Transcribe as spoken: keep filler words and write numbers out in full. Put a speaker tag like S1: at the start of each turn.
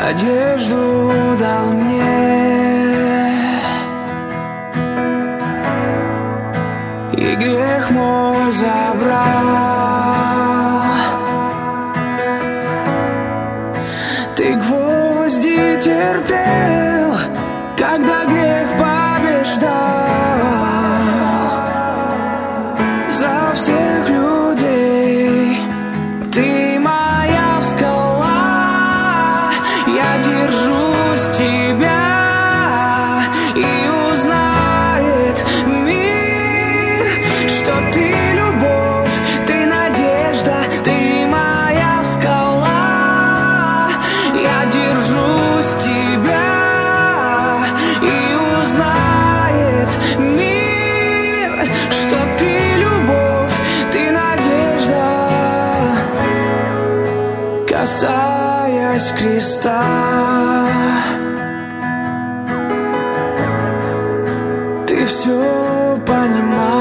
S1: одежду дал мне, и грех мой забрал. Ты гвозди терпел, когда грех побеждал. За всех людей ты моя скала. Я держусь тебя, и узнает мир, что ты любовь, ты надежда, ты моя скала. Я держусь тебя, и узнает мир, что ты любовь, ты надежда. Касаясь креста, ты все понимаешь.